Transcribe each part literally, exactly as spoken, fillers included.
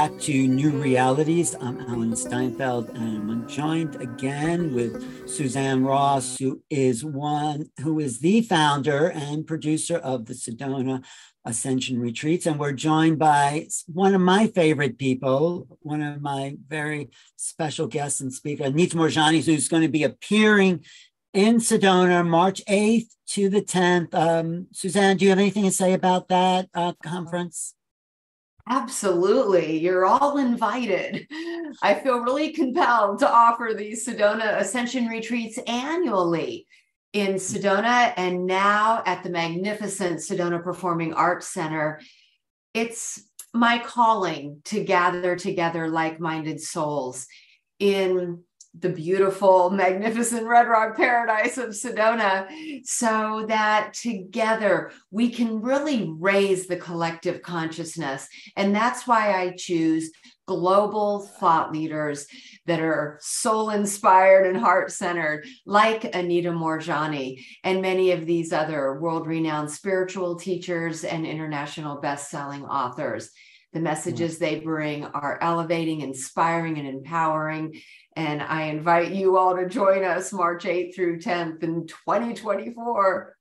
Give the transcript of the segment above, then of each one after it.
back to New Realities. I'm Alan Steinfeld, and I'm joined again with Suzanne Ross, who is one who is the founder and producer of the Sedona Ascension Retreats. And we're joined by one of my favorite people, one of my very special guests and speaker, Anita Moorjani, who's going to be appearing in Sedona, March eighth to the tenth. Um, Suzanne, do you have anything to say about that uh, conference? Absolutely. You're all invited. I feel really compelled to offer these Sedona Ascension Retreats annually in Sedona and now at the magnificent Sedona Performing Arts Center. It's my calling to gather together like-minded souls in the beautiful, magnificent Red Rock paradise of Sedona, so that together we can really raise the collective consciousness. And that's why I choose global thought leaders that are soul-inspired and heart-centered, like Anita Moorjani and many of these other world-renowned spiritual teachers and international best-selling authors. The messages they bring are elevating, inspiring, and empowering. And I invite you all to join us March eighth through tenth in twenty twenty-four.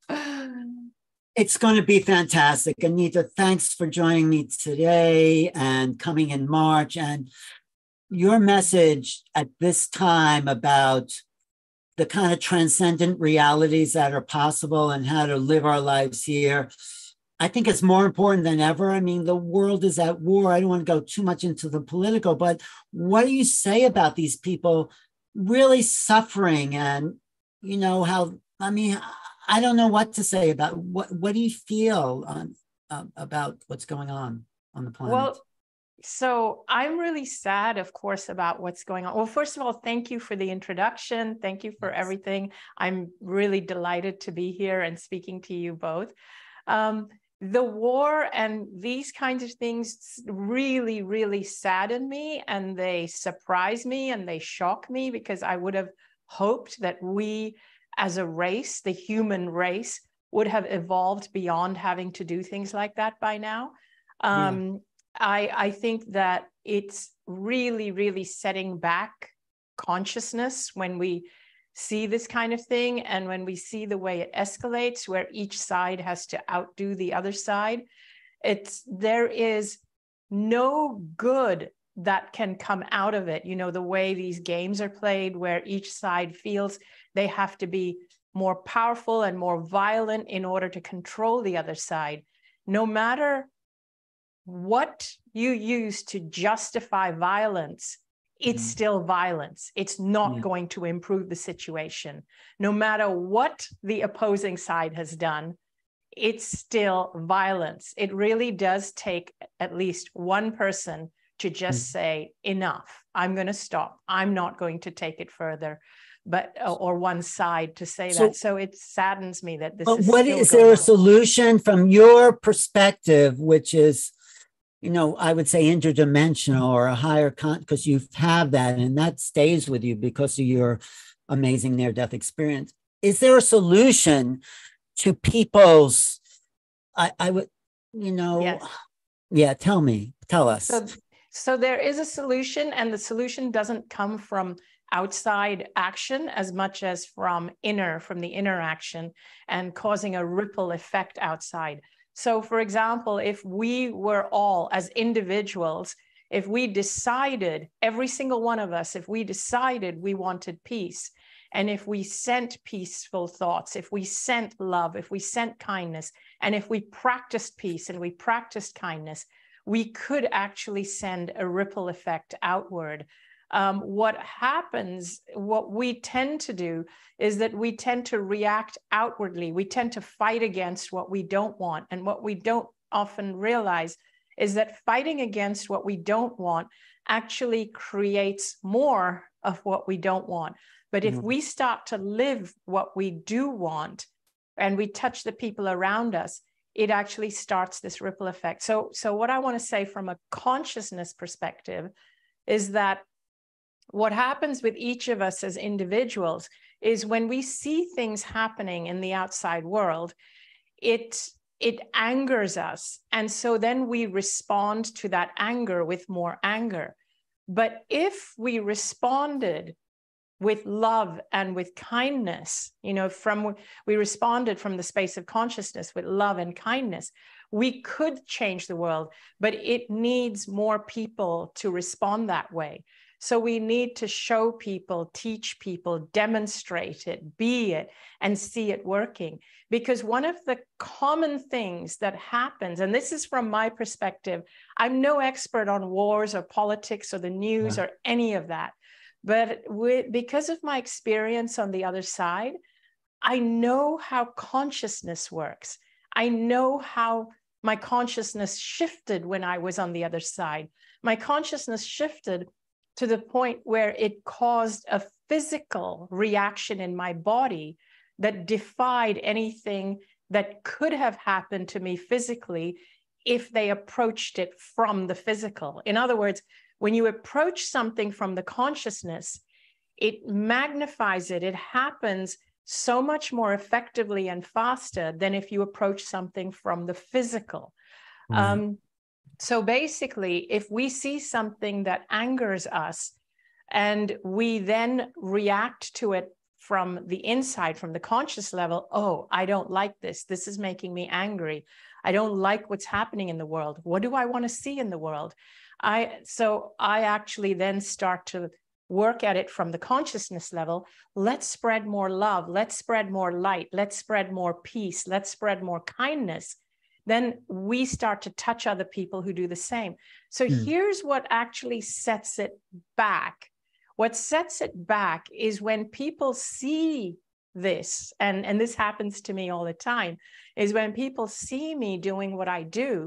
It's going to be fantastic. Anita, thanks for joining me today and coming in March. And your message at this time about the kind of transcendent realities that are possible and how to live our lives here, I think it's more important than ever. I mean, the world is at war. I don't want to go too much into the political, but what do you say about these people really suffering? And, you know, how, I mean, I don't know what to say about what, what do you feel on, uh, about what's going on on the planet? Well, so I'm really sad, of course, about what's going on. Well, first of all, thank you for the introduction. Thank you for Yes. everything. I'm really delighted to be here and speaking to you both. Um, The war and these kinds of things really, really sadden me, and they surprise me and they shock me, because I would have hoped that we as a race, the human race, would have evolved beyond having to do things like that by now. Um, yeah. I, I think that it's really, really setting back consciousness when we see this kind of thing, and when we see the way it escalates, where each side has to outdo the other side, it's there is no good that can come out of it. You know, the way these games are played, where each side feels they have to be more powerful and more violent in order to control the other side. No matter what you use to justify violence, it's still violence. It's not yeah. going to improve the situation. No matter what the opposing side has done, it's still violence. It really does take at least one person to just mm. say, enough, I'm going to stop. I'm not going to take it further. But, or one side to say so, that. So it saddens me that this but is what still is going there a on. solution from your perspective, which is, you know, I would say interdimensional or a higher con, because you have that and that stays with you because of your amazing near-death experience. Is there a solution to people's, I, I would, you know, yes. yeah, tell me, tell us. So, so there is a solution, and the solution doesn't come from outside action as much as from inner, from the inner action, and causing a ripple effect outside. So, for example, if we were all, as individuals, if we decided, every single one of us, if we decided we wanted peace, and if we sent peaceful thoughts, if we sent love, if we sent kindness, and if we practiced peace and we practiced kindness, we could actually send a ripple effect outward. Um, what happens, what we tend to do is that we tend to react outwardly. We tend to fight against what we don't want. And what we don't often realize is that fighting against what we don't want actually creates more of what we don't want. But if mm. we start to live what we do want, and we touch the people around us, it actually starts this ripple effect. So, so what I want to say from a consciousness perspective is that what happens with each of us as individuals is when we see things happening in the outside world, it it angers us. And so then we respond to that anger with more anger. But if we responded with love and with kindness, you know, from we responded from the space of consciousness with love and kindness, we could change the world, but it needs more people to respond that way. So we need to show people, teach people, demonstrate it, be it, and see it working. Because one of the common things that happens, and this is from my perspective, I'm no expert on wars or politics or the news yeah. or any of that. But with, because of my experience on the other side, I know how consciousness works. I know how my consciousness shifted when I was on the other side. My consciousness shifted to the point where it caused a physical reaction in my body that defied anything that could have happened to me physically if they approached it from the physical. In other words, when you approach something from the consciousness, it magnifies it. It happens so much more effectively and faster than if you approach something from the physical. Mm. Um, so basically, if we see something that angers us and we then react to it from the inside, from the conscious level, oh, I don't like this. This is making me angry. I don't like what's happening in the world. What do I want to see in the world? I so I actually then start to work at it from the consciousness level. Let's spread more love. Let's spread more light. Let's spread more peace. Let's spread more kindness. Then we start to touch other people who do the same. So mm. here's what actually sets it back. What sets it back is when people see this, and, and this happens to me all the time, is when people see me doing what I do.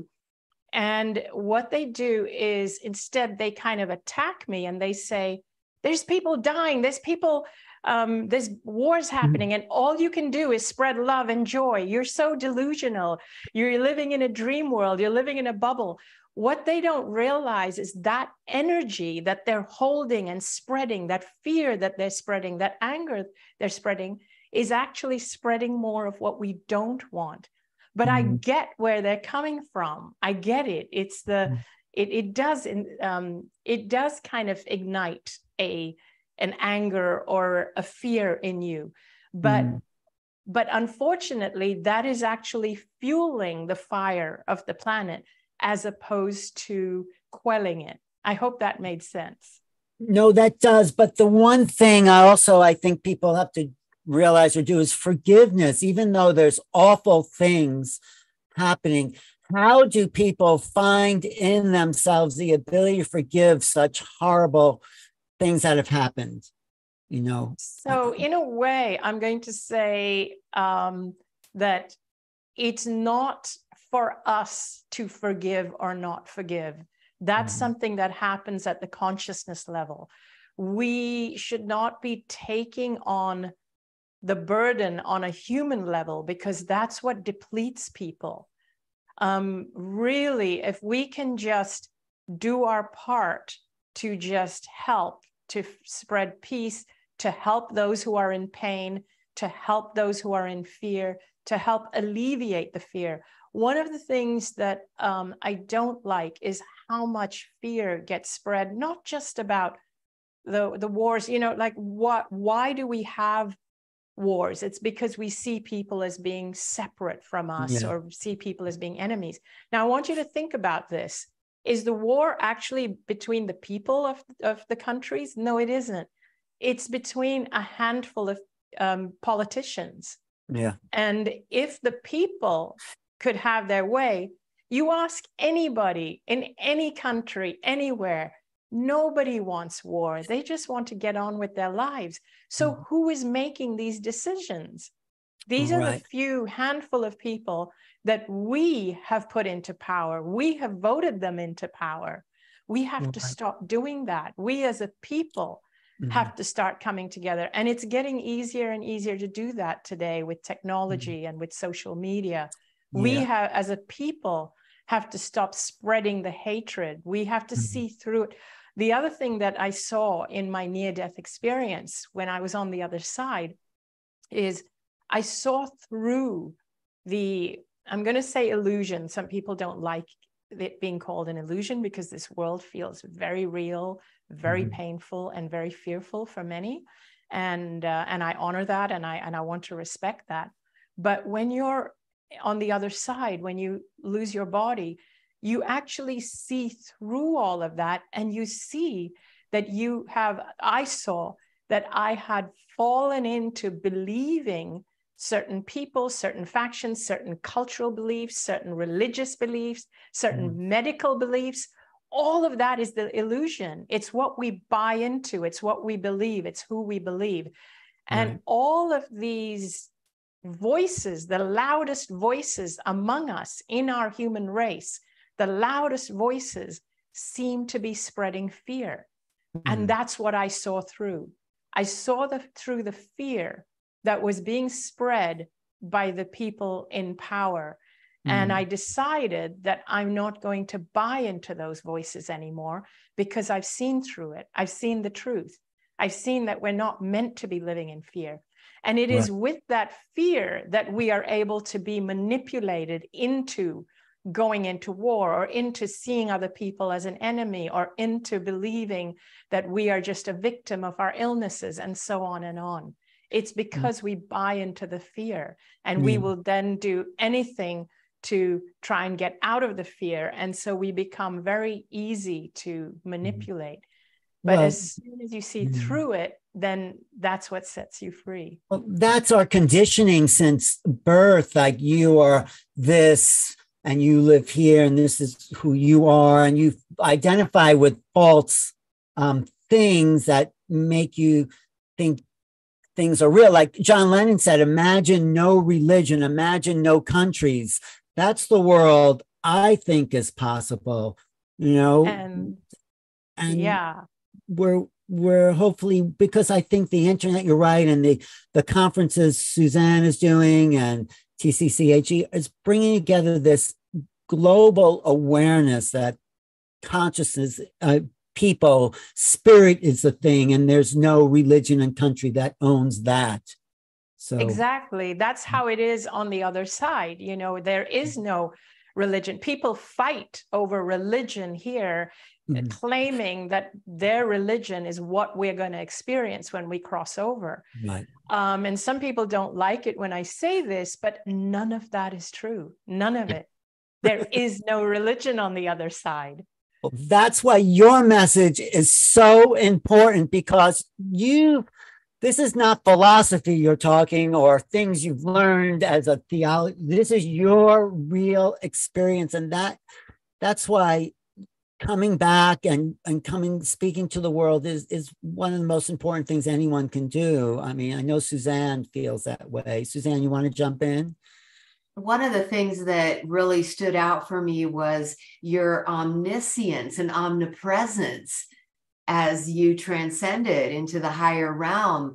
And what they do is instead they kind of attack me and they say, there's people dying, there's people, um, there's wars happening, and all you can do is spread love and joy. You're so delusional. You're living in a dream world. You're living in a bubble. What they don't realize is that energy that they're holding and spreading, that fear that they're spreading, that anger they're spreading, is actually spreading more of what we don't want. But mm-hmm. I get where they're coming from. I get it. It's the, mm-hmm. it, it does, um, it does kind of ignite a, an anger or a fear in you. But, mm-hmm. but unfortunately, that is actually fueling the fire of the planet as opposed to quelling it. I hope that made sense. No, that does. But the one thing I also, I think people have to realize or do is forgiveness. Even though there's awful things happening, how do people find in themselves the ability to forgive such horrible things that have happened? You know, so in a way, I'm going to say um, that it's not for us to forgive or not forgive. That's mm-hmm. something that happens at the consciousness level. We should not be taking on the burden on a human level, because that's what depletes people. Um, really, if we can just do our part to just help, to spread peace, to help those who are in pain, to help those who are in fear, to help alleviate the fear. One of the things that um, I don't like is how much fear gets spread, not just about the, the wars, you know, like what, why do we have wars? It's because we see people as being separate from us yeah. or see people as being enemies. Now, I want you to think about this. Is the war actually between the people of, of the countries? No, it isn't. It's between a handful of um, politicians. Yeah. And if the people could have their way, you ask anybody in any country, anywhere, nobody wants war. They just want to get on with their lives. So mm. who is making these decisions? These right. are the few handful of people that we have put into power. We have voted them into power. We have right. to stop doing that. We as a people mm. have to start coming together. And it's getting easier and easier to do that today with technology mm. and with social media. Yeah. We have, as a people, have to stop spreading the hatred. We have to mm. see through it. The other thing that I saw in my near-death experience when I was on the other side is I saw through the I'm going to say illusion. Some people don't like it being called an illusion because this world feels very real, very mm-hmm. painful, and very fearful for many. And uh, and I honor that, and I and I want to respect that. But when you're on the other side, when you lose your body, you actually see through all of that, and you see that you have, I saw that I had fallen into believing certain people, certain factions, certain cultural beliefs, certain religious beliefs, certain mm. medical beliefs. All of that is the illusion. It's what we buy into. It's what we believe. It's who we believe. And right. all of these voices, the loudest voices among us in our human race, the loudest voices seem to be spreading fear. Mm. And that's what I saw through. I saw the, through the fear that was being spread by the people in power. Mm. And I decided that I'm not going to buy into those voices anymore because I've seen through it. I've seen the truth. I've seen that we're not meant to be living in fear. And it right. is with that fear that we are able to be manipulated into going into war, or into seeing other people as an enemy, or into believing that we are just a victim of our illnesses, and so on and on. It's because we buy into the fear, and we will then do anything to try and get out of the fear. And so we become very easy to manipulate. But well, as soon as you see through it, then that's what sets you free. Well, that's our conditioning since birth. Like, you are this, and you live here, and this is who you are, and you identify with false um, things that make you think things are real. Like John Lennon said, imagine no religion, imagine no countries. That's the world I think is possible, you know? And, and yeah, we're, we're hopefully, because I think the internet, you're right, and the, the conferences Suzanne is doing and T C C H E is bringing together this global awareness that consciousness, uh, people, spirit is the thing, and there's no religion and country that owns that. So exactly, that's how it is on the other side. You know, there is no religion. People fight over religion here, mm-hmm. claiming that their religion is what we're going to experience when we cross over. Right. Um, and some people don't like it when I say this, but none of that is true. None of it. There is no religion on the other side. Well, that's why your message is so important, because you, this is not philosophy you're talking or things you've learned as a theology. This is your real experience. And that that's why coming back and, and coming, speaking to the world is, is one of the most important things anyone can do. I mean, I know Suzanne feels that way. Suzanne, you want to jump in? One of the things that really stood out for me was your omniscience and omnipresence as you transcended into the higher realm.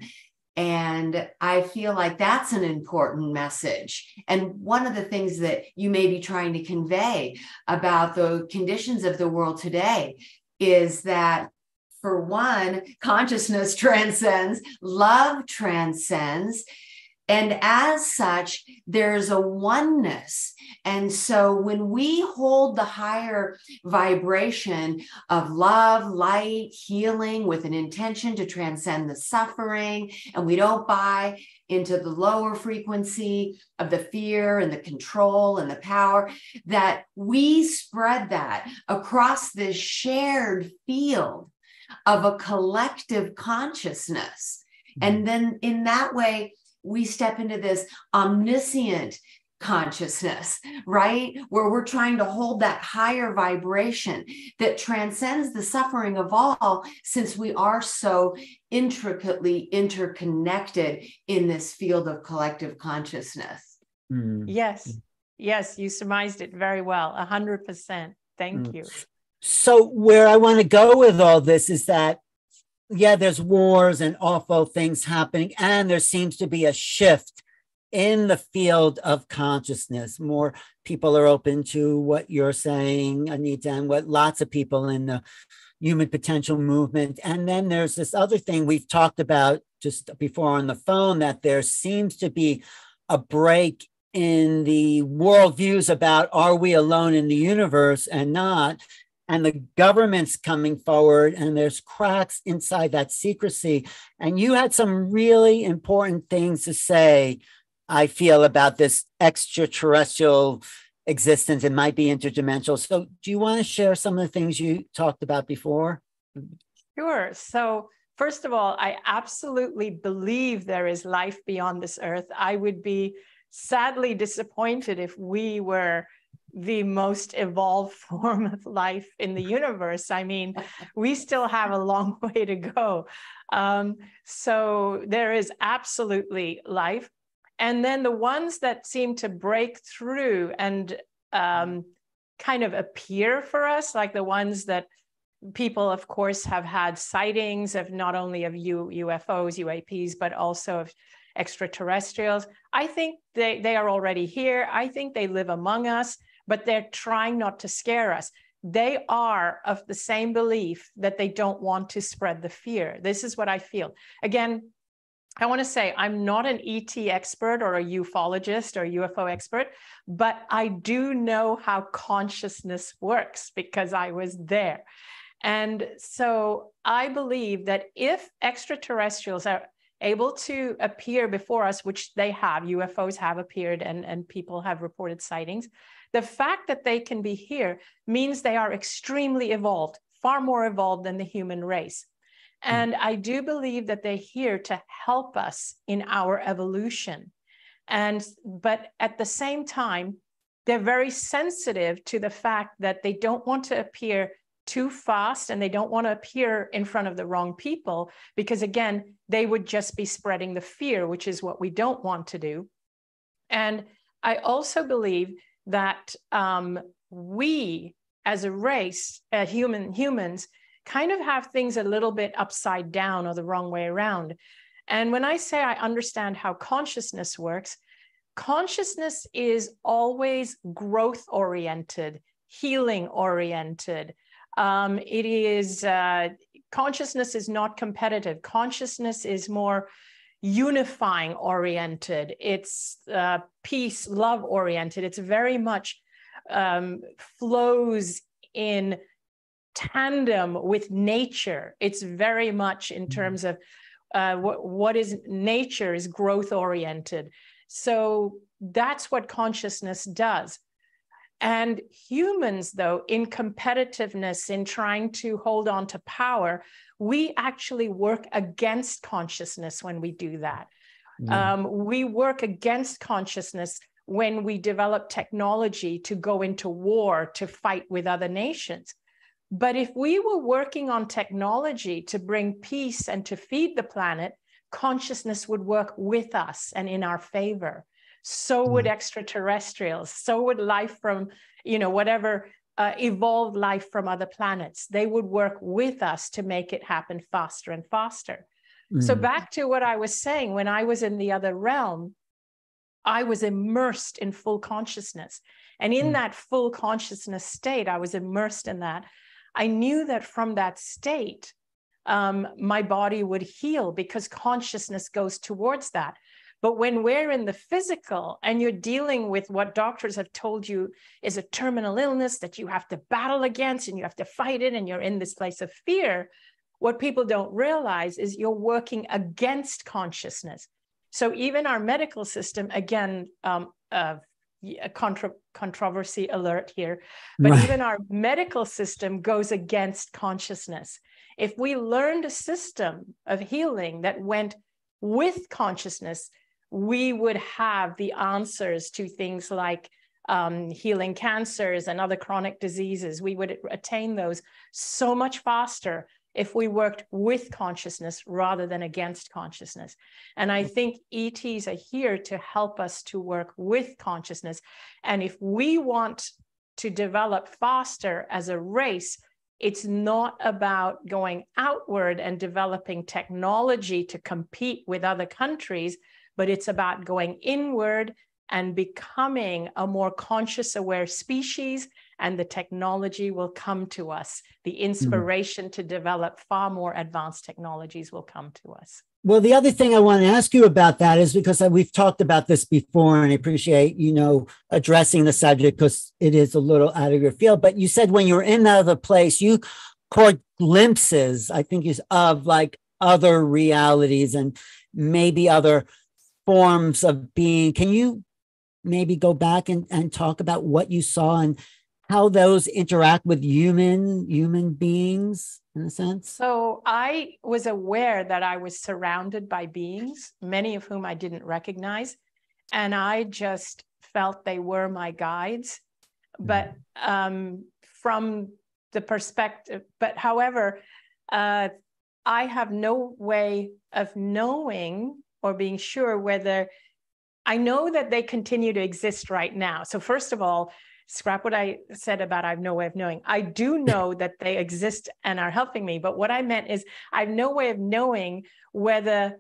And I feel like that's an important message. And one of the things that you may be trying to convey about the conditions of the world today is that, for one, consciousness transcends, love transcends. And as such, there's a oneness. And so when we hold the higher vibration of love, light, healing with an intention to transcend the suffering, and we don't buy into the lower frequency of the fear and the control and the power, that we spread that across this shared field of a collective consciousness. And then in that way, we step into this omniscient consciousness, right? Where we're trying to hold that higher vibration that transcends the suffering of all, since we are so intricately interconnected in this field of collective consciousness. Mm. Yes, yes, you surmised it very well, a hundred percent. Thank mm. you. So where I want to go with all this is that, yeah, there's wars and awful things happening, and there seems to be a shift in the field of consciousness. More people are open to what you're saying, Anita, and what lots of people in the human potential movement. And then there's this other thing we've talked about just before on the phone, that there seems to be a break in the worldviews about are we alone in the universe and not, and the government's coming forward, and there's cracks inside that secrecy. And you had some really important things to say, I feel, about this extraterrestrial existence. It might be interdimensional. So do you want to share some of the things you talked about before? Sure. So first of all, I absolutely believe there is life beyond this earth. I would be sadly disappointed if we were the most evolved form of life in the universe. I mean, we still have a long way to go. Um, so there is absolutely life. And then the ones that seem to break through and um, kind of appear for us, like the ones that people, of course, have had sightings of, not only of U, UFOs, U A Ps, but also of extraterrestrials. I think they, they are already here. I think they live among us, but they're trying not to scare us. They are of the same belief that they don't want to spread the fear. This is what I feel. Again, I want to say I'm not an E T expert or a ufologist or U F O expert, but I do know how consciousness works because I was there. And so I believe that if extraterrestrials are able to appear before us, which they have, U F Os have appeared and, and people have reported sightings, the fact that they can be here means they are extremely evolved, far more evolved than the human race. And I do believe that they're here to help us in our evolution. And, but at the same time, they're very sensitive to the fact that they don't want to appear too fast and they don't want to appear in front of the wrong people, because again, they would just be spreading the fear, which is what we don't want to do. And I also believe that um, we as a race, uh, human humans, kind of have things a little bit upside down or the wrong way around. And when I say I understand how consciousness works, consciousness is always growth oriented, healing oriented. Um, it is, uh, consciousness is not competitive. Consciousness is more unifying oriented. It's uh, peace, love oriented. It's very much um, flows in tandem with nature. It's very much in terms of uh, what, what is nature is growth oriented. So that's what consciousness does. And humans, though, in competitiveness, in trying to hold on to power, we actually work against consciousness when we do that. Yeah. Um, we work against consciousness when we develop technology to go into war, to fight with other nations. But if we were working on technology to bring peace and to feed the planet, consciousness would work with us and in our favor. So would extraterrestrials, so would life from, you know, whatever uh, evolved life from other planets. They would work with us to make it happen faster and faster. Mm. So back to what I was saying, when I was in the other realm, I was immersed in full consciousness. And in mm. that full consciousness state, I was immersed in that. I knew that from that state, um, my body would heal because consciousness goes towards that. But when we're in the physical and you're dealing with what doctors have told you is a terminal illness that you have to battle against and you have to fight it and you're in this place of fear, what people don't realize is you're working against consciousness. So even our medical system, again, um, uh, a contra controversy alert here, but right. even our medical system goes against consciousness. If we learned a system of healing that went with consciousness, we would have the answers to things like um, healing cancers and other chronic diseases. We would attain those so much faster if we worked with consciousness rather than against consciousness. And I think E Ts are here to help us to work with consciousness. And if we want to develop faster as a race, it's not about going outward and developing technology to compete with other countries, but it's about going inward and becoming a more conscious, aware species and the technology will come to us. The inspiration mm. to develop far more advanced technologies will come to us. Well, the other thing I want to ask you about that is because we've talked about this before, and I appreciate, you know, addressing the subject because it is a little out of your field. But you said when you were in that other place, you caught glimpses, I think, is of like other realities and maybe other forms of being. Can you maybe go back and, and talk about what you saw and how those interact with human human beings in a sense? So I was aware that I was surrounded by beings, many of whom I didn't recognize, and I just felt they were my guides. But um, from the perspective, but however, uh, I have no way of knowing or being sure whether, I know that they continue to exist right now. So first of all, scrap what I said about I have no way of knowing. I do know that they exist and are helping me. But what I meant is I have no way of knowing whether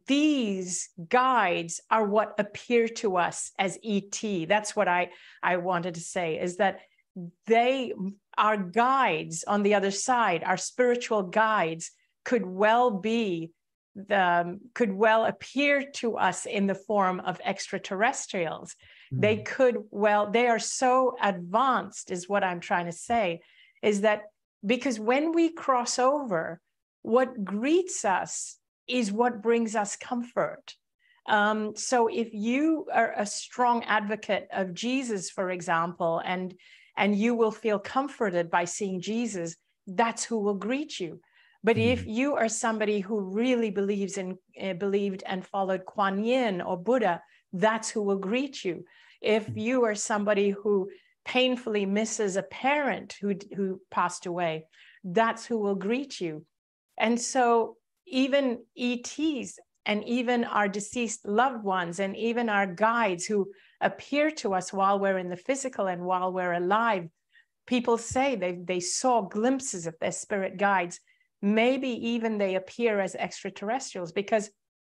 these guides are what appear to us as E T. That's what I, I wanted to say, is that they, our guides on the other side, our spiritual guides, could well be the, could well appear to us in the form of extraterrestrials. Mm. They could well, they are so advanced, is what I'm trying to say, is that because when we cross over, what greets us is what brings us comfort. Um, so if you are a strong advocate of Jesus, for example, and, and you will feel comforted by seeing Jesus, that's who will greet you. But mm. if you are somebody who really believes in, uh, believed and followed Kuan Yin or Buddha, that's who will greet you. If you are somebody who painfully misses a parent who, who passed away, that's who will greet you. And so even E Ts and even our deceased loved ones and even our guides who appear to us while we're in the physical and while we're alive, people say they, they saw glimpses of their spirit guides. Maybe even they appear as extraterrestrials, because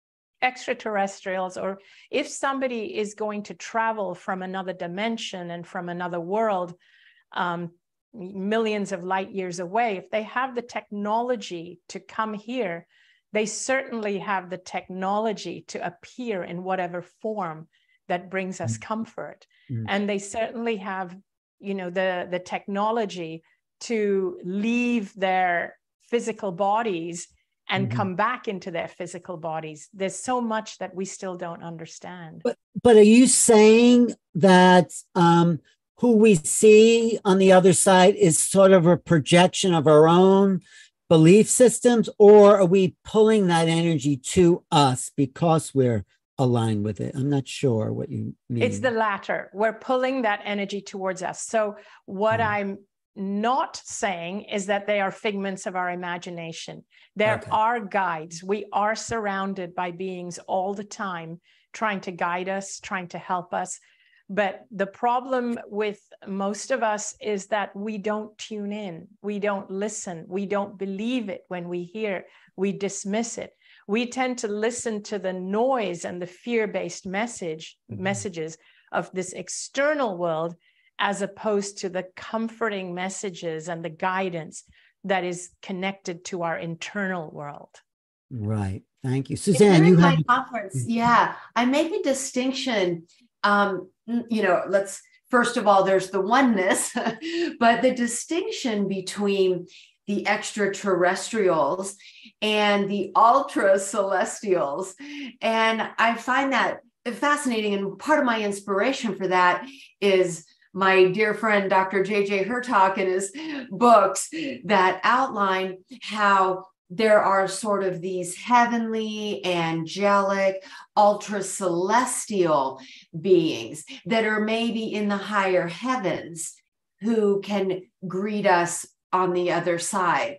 extraterrestrials, or if somebody is going to travel from another dimension and from another world, um, millions of light years away, if they have the technology to come here, they certainly have the technology to appear in whatever form that brings us comfort. Mm. And they certainly have, you know, the, the technology to leave their physical bodies and mm-hmm. come back into their physical bodies. There's so much that we still don't understand. But, but are you saying that um, who we see on the other side is sort of a projection of our own belief systems, or are we pulling that energy to us because we're aligned with it? I'm not sure what you mean. It's the latter. We're pulling that energy towards us. So what mm. I'm not saying is that they are figments of our imagination. There okay. are guides. We are surrounded by beings all the time, trying to guide us, trying to help us. But the problem with most of us is that we don't tune in. We don't listen. We don't believe it when we hear. We dismiss it. We tend to listen to the noise and the fear-based message mm-hmm. messages of this external world, as opposed to the comforting messages and the guidance that is connected to our internal world. Right. Thank you. Suzanne, you my have... conference, yeah, I make a distinction. Um, you know, let's, first of all, there's the oneness, but the distinction between the extraterrestrials and the ultra celestials. And I find that fascinating. And part of my inspiration for that is my dear friend, Doctor J J Hurtak, in his books that outline how there are sort of these heavenly, angelic, ultra celestial beings that are maybe in the higher heavens who can greet us on the other side.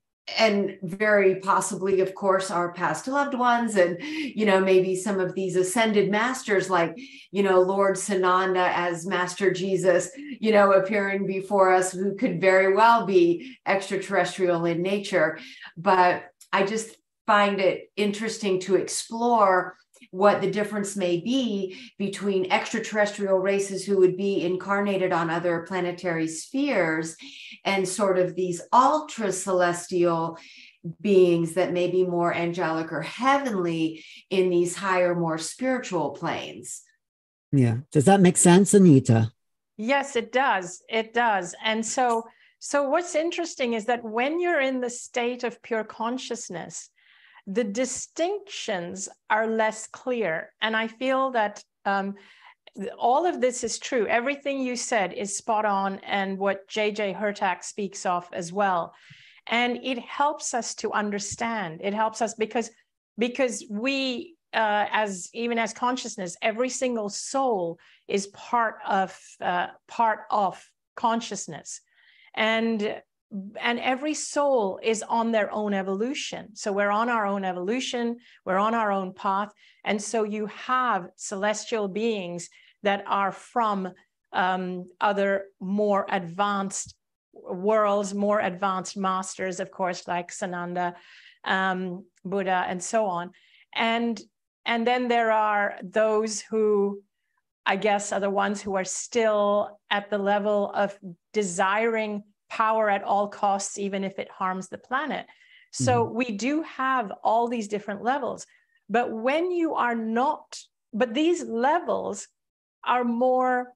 And very possibly, of course, our past loved ones, and, you know, maybe some of these ascended masters like, you know, Lord Sananda as Master Jesus, you know, appearing before us, who could very well be extraterrestrial in nature. But I just find it interesting to explore what the difference may be between extraterrestrial races who would be incarnated on other planetary spheres and sort of these ultra celestial beings that may be more angelic or heavenly in these higher, more spiritual planes. Yeah. Does that make sense, Anita? Yes, it does. It does. And so, so what's interesting is that when you're in the state of pure consciousness, the distinctions are less clear. And I feel that um, all of this is true. Everything you said is spot on, and what J J Hurtak speaks of as well. And it helps us to understand. It helps us because, because we, uh, as even as consciousness, every single soul is part of uh, part of consciousness, and and every soul is on their own evolution. So we're on our own evolution, we're on our own path. And so you have celestial beings that are from um, other more advanced worlds, more advanced masters, of course, like Sananda, um, Buddha, and so on. And, and then there are those who, I guess, are the ones who are still at the level of desiring power at all costs, even if it harms the planet. So mm-hmm. we do have all these different levels. But when you are not, but these levels are more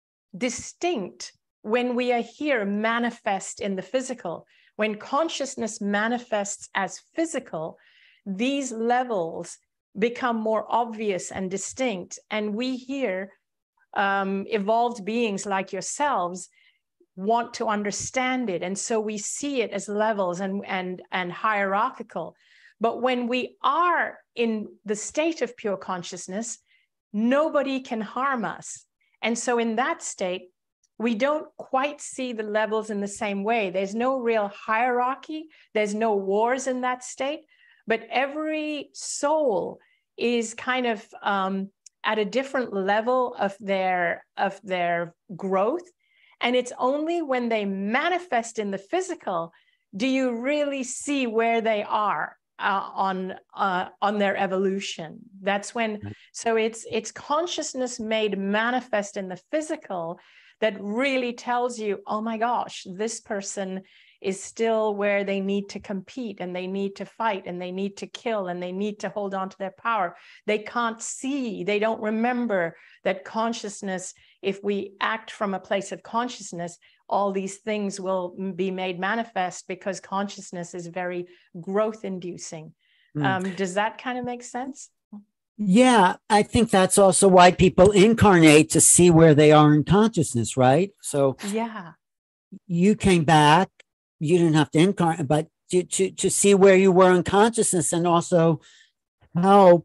distinct when we are here manifest in the physical. When consciousness manifests as physical, these levels become more obvious and distinct. And we here, um, evolved beings like yourselves, want to understand it. And so we see it as levels and, and, and hierarchical. But when we are in the state of pure consciousness, nobody can harm us. And so in that state, we don't quite see the levels in the same way. There's no real hierarchy. There's no wars in that state. But every soul is kind of um, at a different level of their, of their growth. And it's only when they manifest in the physical do you really see where they are uh, on uh, on their evolution. That's when, so it's it's consciousness made manifest in the physical that really tells you, oh my gosh, this person is still where they need to compete and they need to fight and they need to kill and they need to hold on to their power. They can't see, they don't remember that consciousness, if we act from a place of consciousness, all these things will be made manifest because consciousness is very growth inducing. Mm. Um, does that kind of make sense? Yeah, I think that's also why people incarnate, to see where they are in consciousness, right? So yeah, you came back, you didn't have to incarnate, but to, to, to see where you were in consciousness, and also help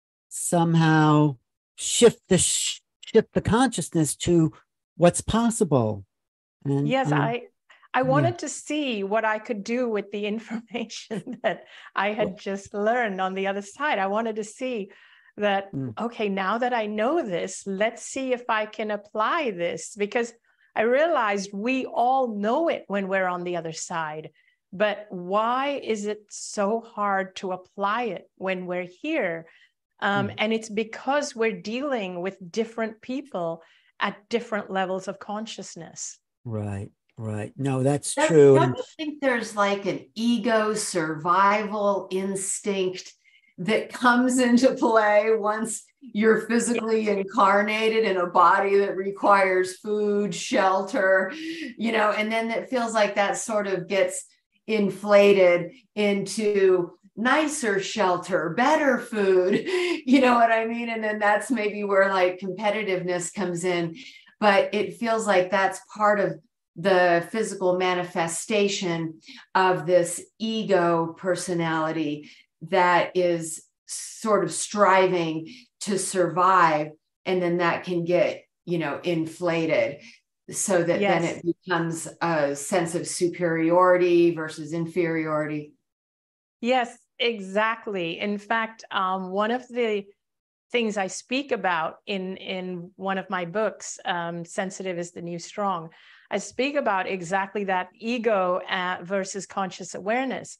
somehow shift the sh- shift the consciousness to what's possible. And, yes, and, I I wanted yeah. to see what I could do with the information that I had well, just learned on the other side. I wanted to see that, mm. okay, now that I know this, let's see if I can apply this, because I realized we all know it when we're on the other side, but why is it so hard to apply it when we're here? Um, mm. And it's because we're dealing with different people at different levels of consciousness. Right, right. No, that's Don't, true. Don't you think there's like an ego survival instinct that comes into play once you're physically incarnated in a body that requires food, shelter, you know, and then it feels like that sort of gets inflated into nicer shelter, better food, you know what I mean? And then that's maybe where like competitiveness comes in. But it feels like that's part of the physical manifestation of this ego personality that is sort of striving to survive. And then that can get, you know, inflated so that yes. then it becomes a sense of superiority versus inferiority. Yes, exactly. In fact, um, one of the things I speak about in, in one of my books, um, Sensitive is the New Strong, I speak about exactly that, ego uh, versus conscious awareness.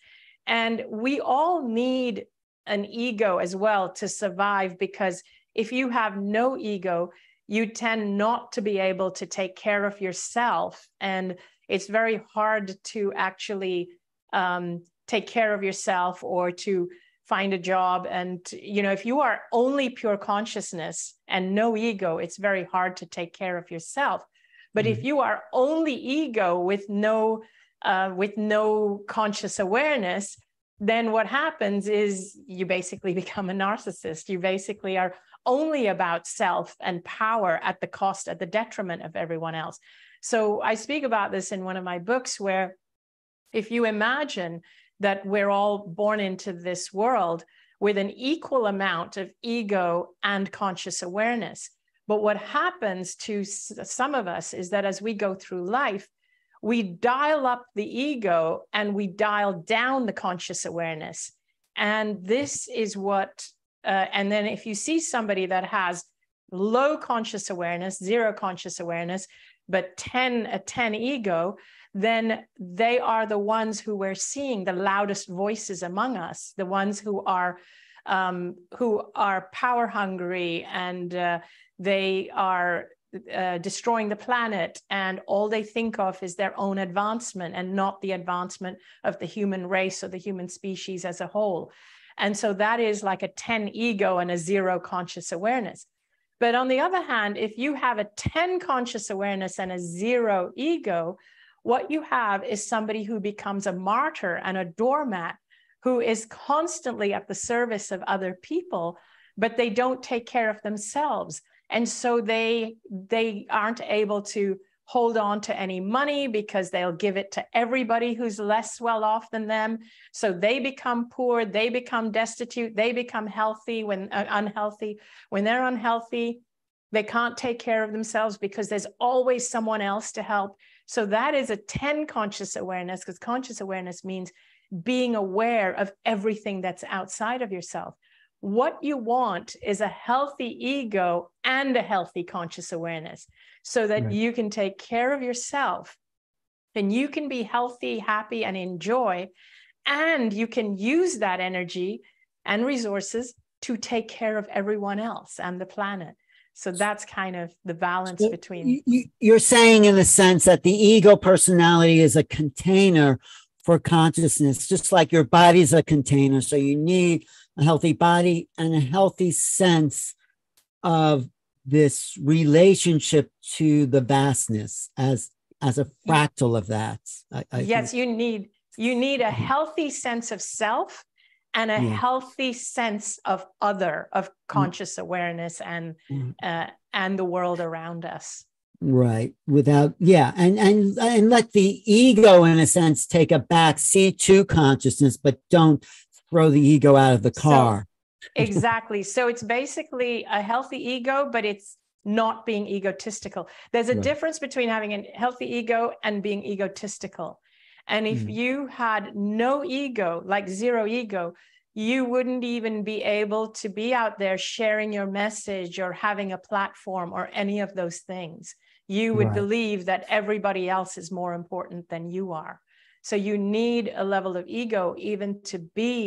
And we all need an ego as well to survive, because if you have no ego, you tend not to be able to take care of yourself. And it's very hard to actually um, take care of yourself or to find a job. And, you know, if you are only pure consciousness and no ego, it's very hard to take care of yourself. But mm-hmm. if you are only ego with no, uh, with no conscious awareness, then what happens is you basically become a narcissist. You basically are only about self and power at the cost, at the detriment of everyone else. So I speak about this in one of my books, where if you imagine that we're all born into this world with an equal amount of ego and conscious awareness, but what happens to some of us is that as we go through life, we dial up the ego and we dial down the conscious awareness. And this is what, uh, and then if you see somebody that has low conscious awareness, zero conscious awareness, but ten, a ten ego, then they are the ones who we're seeing the loudest voices among us, the ones who are, um, who are power hungry, and uh, they are Uh, destroying the planet, and all they think of is their own advancement and not the advancement of the human race or the human species as a whole. And so that is like a ten ego and a zero conscious awareness. But on the other hand, if you have a ten conscious awareness and a zero ego, what you have is somebody who becomes a martyr and a doormat, who is constantly at the service of other people, but they don't take care of themselves. And so they, they aren't able to hold on to any money because they'll give it to everybody who's less well off than them. So they become poor, they become destitute, they become healthy when uh, unhealthy. When they're unhealthy, they can't take care of themselves because there's always someone else to help. So that is a ten conscious awareness, because conscious awareness means being aware of everything that's outside of yourself. What you want is a healthy ego and a healthy conscious awareness, so that right. you can take care of yourself, and you can be healthy, happy, and enjoy, and you can use that energy and resources to take care of everyone else and the planet. So that's kind of the balance so between. You're saying, in a sense, that the ego personality is a container for consciousness, just like your body's a container. So you need a healthy body and a healthy sense of this relationship to the vastness as as a fractal of that. I, I yes, think. you need you need a healthy sense of self and a yeah. healthy sense of other, of conscious awareness and mm. uh, and the world around us. Right. Without, yeah. And, and, and let the ego, in a sense, take a back seat to consciousness, but don't throw the ego out of the car. So, exactly. So it's basically a healthy ego, but it's not being egotistical. There's a right. difference between having a healthy ego and being egotistical. And if mm. you had no ego, like zero ego, you wouldn't even be able to be out there sharing your message or having a platform or any of those things. You would right. believe that everybody else is more important than you are. So you need a level of ego even to be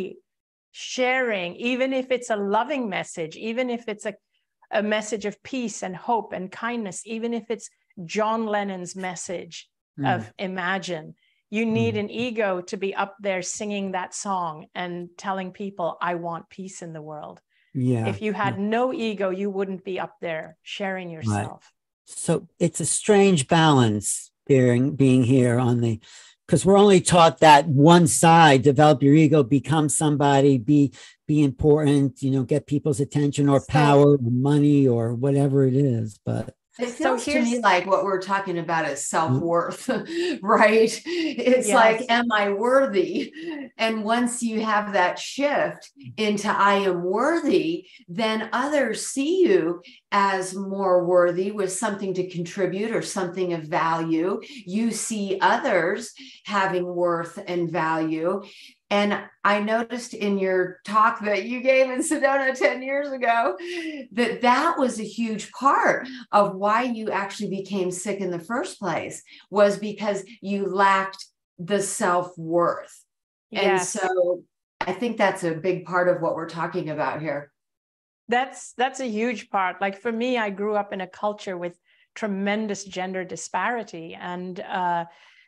sharing, even if it's a loving message, even if it's a, a message of peace and hope and kindness, even if it's John Lennon's message mm. of Imagine. You need mm. an ego to be up there singing that song and telling people, I want peace in the world. Yeah. If you had yeah. no ego, you wouldn't be up there sharing yourself. Right. So it's a strange balance being, being here on the, because we're only taught that one side, develop your ego, become somebody, be be important, you know, get people's attention or power or money or whatever it is. But it feels so to me like what we're talking about is self-worth, right? It's yes. like, am I worthy? And once you have that shift into I am worthy, then others see you as more worthy with something to contribute or something of value. You see others having worth and value. And I noticed in your talk that you gave in Sedona ten years ago, that that was a huge part of why you actually became sick in the first place, was because you lacked the self-worth. And Yes. so I think that's a big part of what we're talking about here. That's that's a huge part. Like for me, I grew up in a culture with tremendous gender disparity, and uh,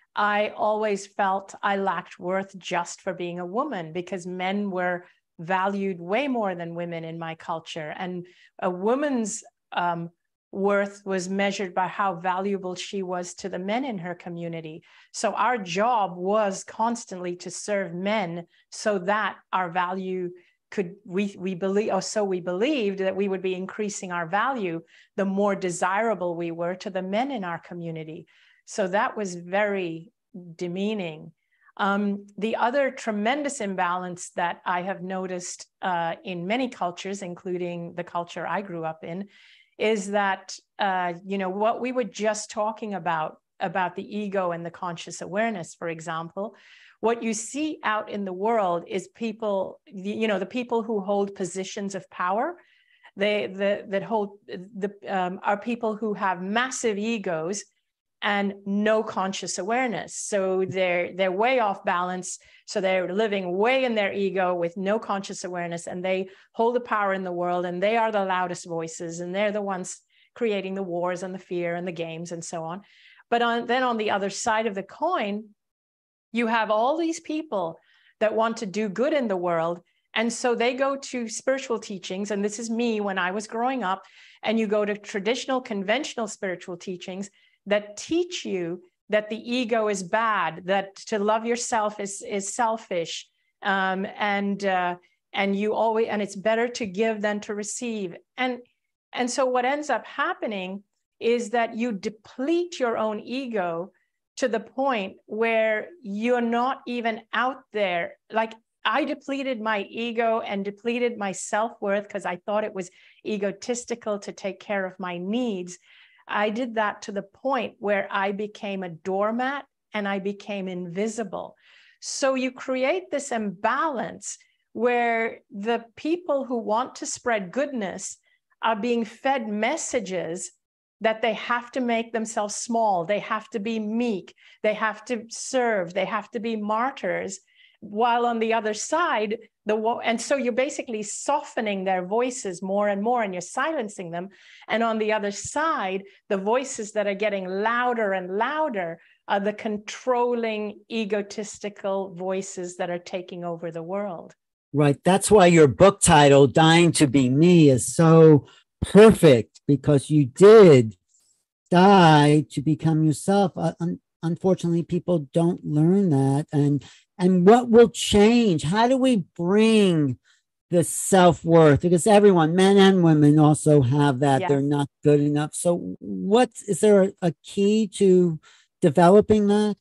I always felt I lacked worth just for being a woman, because men were valued way more than women in my culture, and a woman's um, worth was measured by how valuable she was to the men in her community. So our job was constantly to serve men so that our value could, we, we believe, or so we believed that we would be increasing our value the more desirable we were to the men in our community. So that was very demeaning. Um, the other tremendous imbalance that I have noticed uh, in many cultures, including the culture I grew up in, is that, uh, you know, what we were just talking about, about the ego and the conscious awareness, for example, what you see out in the world is people, you know, the people who hold positions of power, they, the, that hold, the, um, are people who have massive egos and no conscious awareness. So they're, they're way off balance. So they're living way in their ego with no conscious awareness, and they hold the power in the world, and they are the loudest voices, and they're the ones creating the wars and the fear and the games and so on. But on, then on the other side of the coin, you have all these people that want to do good in the world. And so they go to spiritual teachings, and this is me when I was growing up, and you go to traditional, conventional spiritual teachings that teach you that the ego is bad, that to love yourself is, is selfish, um, and uh, and you always, and it's better to give than to receive. And, and so what ends up happening is that you deplete your own ego to the point where you're not even out there. Like I depleted my ego and depleted my self-worth because I thought it was egotistical to take care of my needs. I did that to the point where I became a doormat and I became invisible. So you create this imbalance where the people who want to spread goodness are being fed messages that they have to make themselves small, they have to be meek, they have to serve, they have to be martyrs, while on the other side, the and so you're basically softening their voices more and more, and you're silencing them. And on the other side, the voices that are getting louder and louder are the controlling, egotistical voices that are taking over the world. Right. That's why your book title, Dying to Be Me, is so perfect, because you did die to become yourself. Uh, un- unfortunately, people don't learn that. And and what will change? How do we bring the self-worth? Because everyone, men and women, also have that. Yes. They're not good enough. So what is there a, a key to developing that?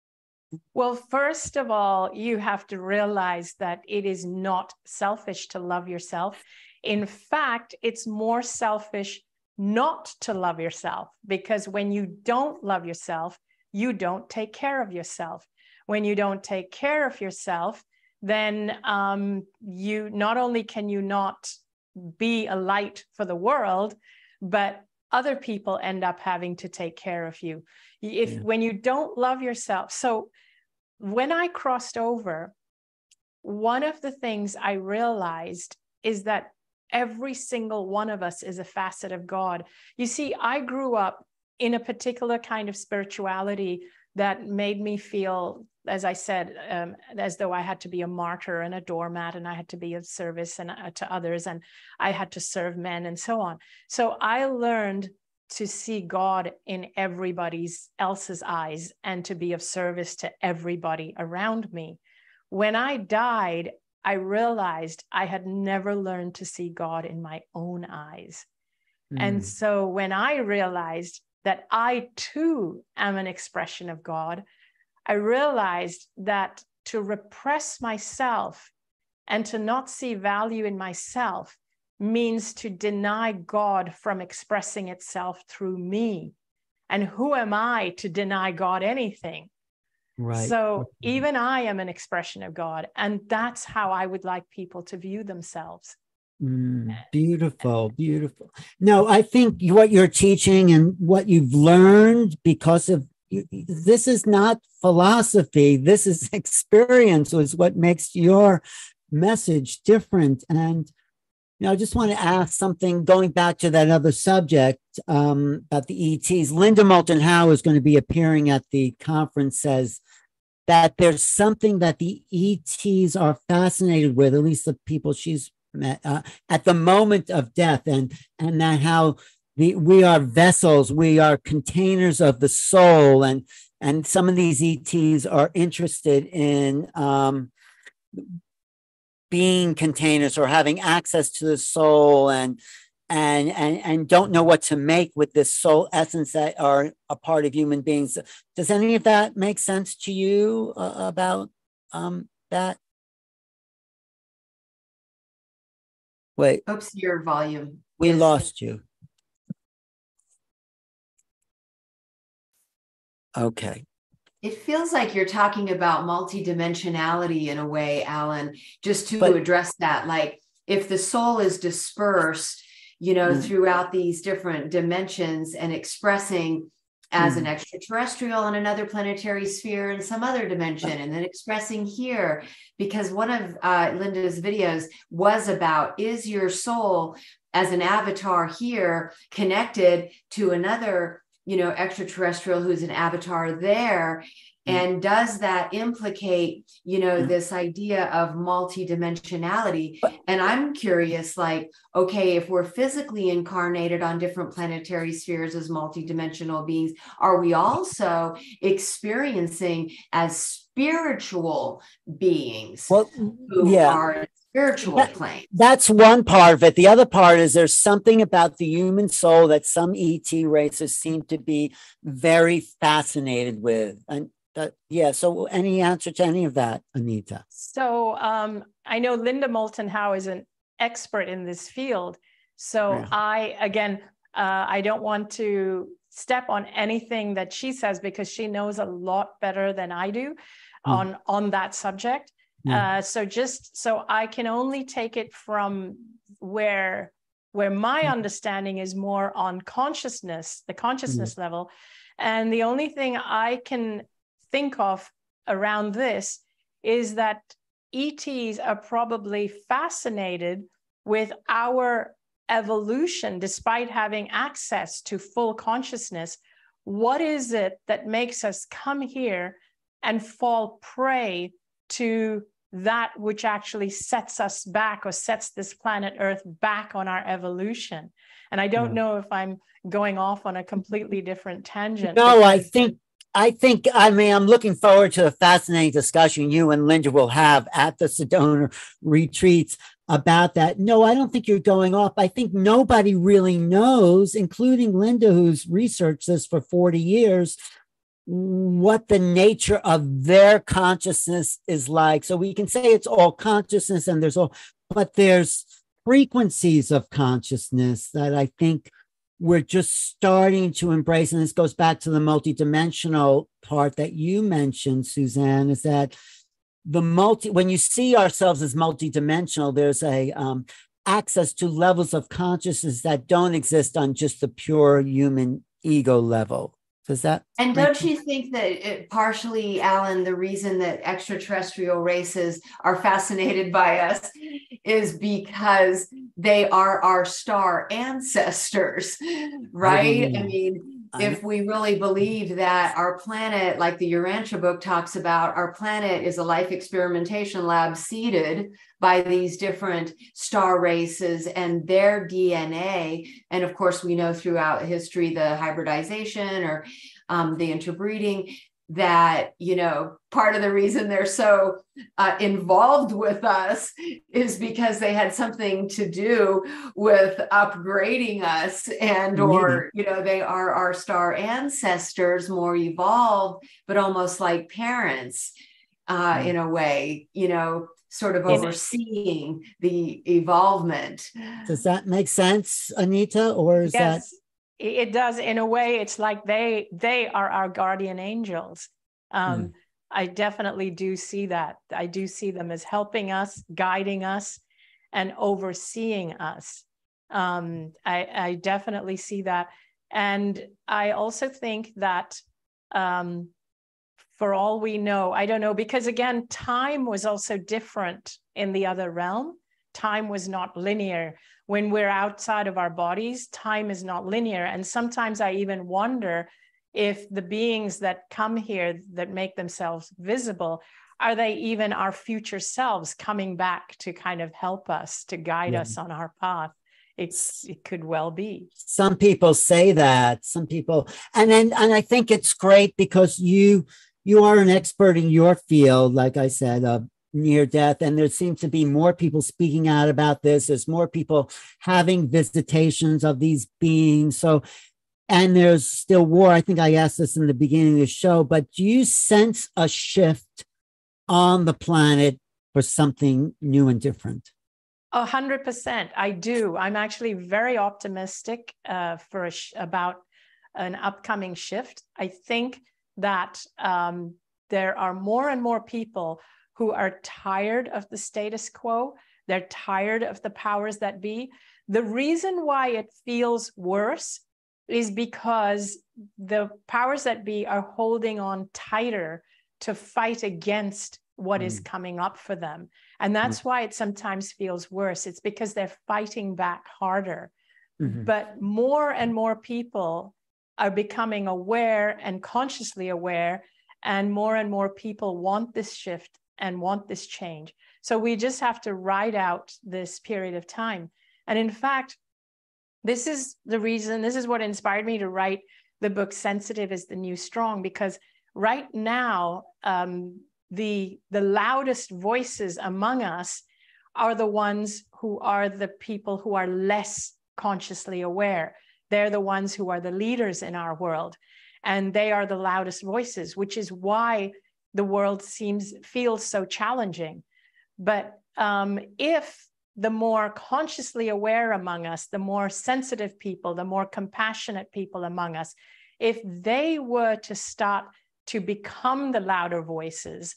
Well, first of all, you have to realize that it is not selfish to love yourself. In fact, it's more selfish not to love yourself, because when you don't love yourself, you don't take care of yourself. When you don't take care of yourself, then um, you not only can you not be a light for the world, but other people end up having to take care of you. If yeah. When you don't love yourself. So when I crossed over, one of the things I realized is that every single one of us is a facet of God. You see, I grew up in a particular kind of spirituality that made me feel, as I said, um, as though I had to be a martyr and a doormat, and I had to be of service and uh, to others, and I had to serve men and so on. So I learned to see God in everybody's else's eyes and to be of service to everybody around me. When I died, I realized I had never learned to see God in my own eyes. Mm. And so when I realized that I too am an expression of God, I realized that to repress myself and to not see value in myself means to deny God from expressing itself through me. And who am I to deny God anything? Right. So even I am an expression of God. And that's how I would like people to view themselves. Mm, beautiful, beautiful. No, I think what you're teaching and what you've learned because of you, this is not philosophy. This is experience, is what makes your message different. And you know, I just want to ask something going back to that other subject um, about the E Ts. Linda Moulton Howe is going to be appearing at the conference, says that there's something that the E Ts are fascinated with, at least the people she's met, uh, at the moment of death, and and that how the we are vessels, we are containers of the soul, and and some of these E Ts are interested in um, being containers or having access to the soul, and and and and don't know what to make with this soul essence that are a part of human beings. Does any of that make sense to you uh, about um, that? Wait. Oops, your volume. We is- lost you. Okay. It feels like you're talking about multidimensionality in a way, Alan, just to But- address that. Like if the soul is dispersed, you know, Mm. throughout these different dimensions and expressing as Mm. an extraterrestrial in another planetary sphere in some other dimension, and then expressing here, because one of uh, Linda's videos was about, is your soul as an avatar here connected to another, you know, extraterrestrial who's an avatar there? And does that implicate, you know, Mm. this idea of multidimensionality? And I'm curious, like, okay, if we're physically incarnated on different planetary spheres as multidimensional beings, are we also experiencing as spiritual beings Well, who yeah. are in spiritual That- plane? That's one part of it. The other part is there's something about the human soul that some E T races seem to be very fascinated with. And that, yeah, so any answer to any of that, Anita? So um, I know Linda Moulton Howe is an expert in this field. So Yeah. I, again, uh, I don't want to step on anything that she says because she knows a lot better than I do Mm. on, on that subject. Yeah. Uh, so just, so I can only take it from where, where my Mm. understanding is more on consciousness, the consciousness mm. level. And the only thing I can think of around this is that E Ts are probably fascinated with our evolution despite having access to full consciousness. What is it that makes us come here and fall prey to that which actually sets us back or sets this planet Earth back on our evolution? And I don't Yeah. know if I'm going off on a completely different tangent. No, I think I think, I mean, I'm looking forward to a fascinating discussion you and Linda will have at the Sedona retreats about that. No, I don't think you're going off. I think nobody really knows, including Linda, who's researched this for forty years, what the nature of their consciousness is like. So we can say it's all consciousness and there's all, but there's frequencies of consciousness that I think we're just starting to embrace. And this goes back to the multidimensional part that you mentioned, Suzanne, is that the multi, when you see ourselves as multidimensional, there's a um, access to levels of consciousness that don't exist on just the pure human ego level. Does that? And don't you think that it, partially, Alan, the reason that extraterrestrial races are fascinated by us is because they are our star ancestors, right? I, I mean, if we really believe that our planet, like the Urantia book talks about, our planet is a life experimentation lab seeded by these different star races and their D N A. And of course, we know throughout history, the hybridization or um, the interbreeding, that, you know, part of the reason they're so uh, involved with us is because they had something to do with upgrading us, and or, you know, they are our star ancestors, more evolved, but almost like parents uh, in a way, you know, sort of overseeing the evolvement. Does that make sense, Anita? Or is yes. that? It does. In a way, it's like they they are our guardian angels. Um, mm. I definitely do see that. I do see them as helping us, guiding us, and overseeing us. Um, I, I definitely see that. And I also think that Um, for all we know, I don't know, because again, time was also different in the other realm. Time was not linear. When we're outside of our bodies, time is not linear. And sometimes I even wonder if the beings that come here that make themselves visible, are they even our future selves coming back to kind of help us, to guide yeah. us on our path? It's, it could well be. Some people say that, some people, and then, and I think it's great because you, you are an expert in your field, like I said, of near death. And there seems to be more people speaking out about this. There's more people having visitations of these beings. So, and there's still war. I think I asked this in the beginning of the show, but do you sense a shift on the planet for something new and different? A hundred percent. I do. I'm actually very optimistic uh, for a sh- about an upcoming shift. I think that um, there are more and more people who are tired of the status quo. They're tired of the powers that be. The reason why it feels worse is because the powers that be are holding on tighter to fight against what mm. is coming up for them. And that's mm. why it sometimes feels worse. It's because they're fighting back harder. Mm-hmm. But more and more people are becoming aware and consciously aware, and more and more people want this shift and want this change. So we just have to ride out this period of time. And in fact, this is the reason, this is what inspired me to write the book Sensitive is the New Strong, because right now, um, the, the loudest voices among us are the ones who are the people who are less consciously aware. They're the ones who are the leaders in our world, and they are the loudest voices, which is why the world seems, feels so challenging. But um, if the more consciously aware among us, the more sensitive people, the more compassionate people among us, if they were to start to become the louder voices,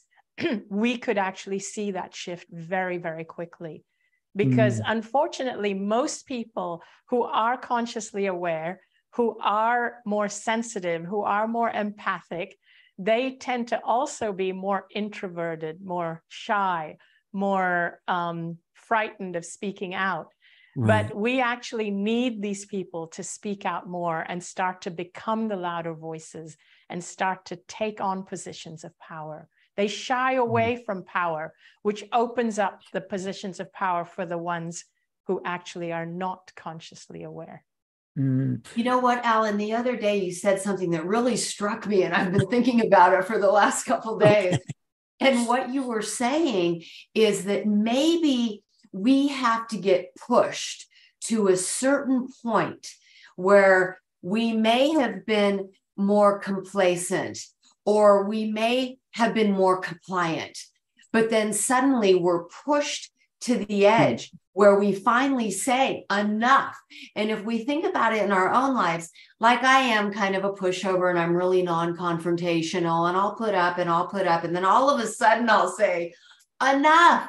we could actually see that shift very, very quickly. Because mm. unfortunately, most people who are consciously aware, who are more sensitive, who are more empathic, they tend to also be more introverted, more shy, more um, frightened of speaking out. Right. But we actually need these people to speak out more and start to become the louder voices and start to take on positions of power. They shy away mm. from power, which opens up the positions of power for the ones who actually are not consciously aware. Mm. You know what, Alan, the other day you said something that really struck me, and I've been thinking about it for the last couple of days. Okay. And what you were saying is that maybe we have to get pushed to a certain point where we may have been more complacent, or we may have been more compliant, but then suddenly we're pushed to the edge where we finally say enough. And if we think about it in our own lives, like I am kind of a pushover and I'm really non-confrontational, and I'll put up and I'll put up, and then all of a sudden I'll say enough,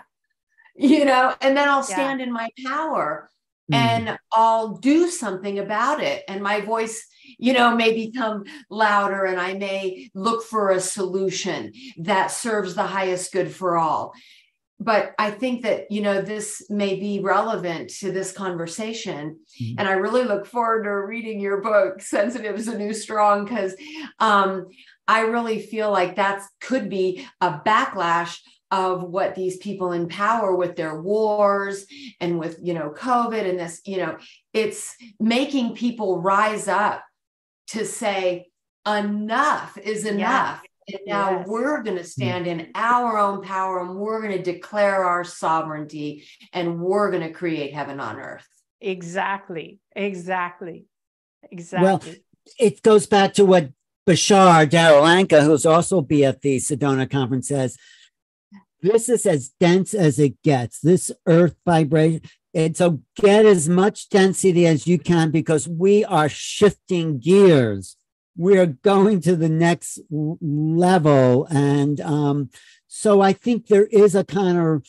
you know, and then I'll stand yeah. in my power mm. and I'll do something about it. And my voice, you know, may become louder, and I may look for a solution that serves the highest good for all. But I think that, you know, this may be relevant to this conversation. Mm-hmm. And I really look forward to reading your book, Sensitive is the New Strong, because um, I really feel like that could be a backlash of what these people in power with their wars and with, you know, COVID and this, you know, it's making people rise up to say enough is enough. Yeah. And now yes. we're going to stand in our own power, and we're going to declare our sovereignty, and we're going to create heaven on earth. Exactly. Exactly. Exactly. Well, it goes back to what Bashar Darryl Anka, who's also be at the Sedona conference, says. This is as dense as it gets. This earth vibration. And so get as much density as you can, because we are shifting gears. We are going to the next level. And um, so I think there is a kind of,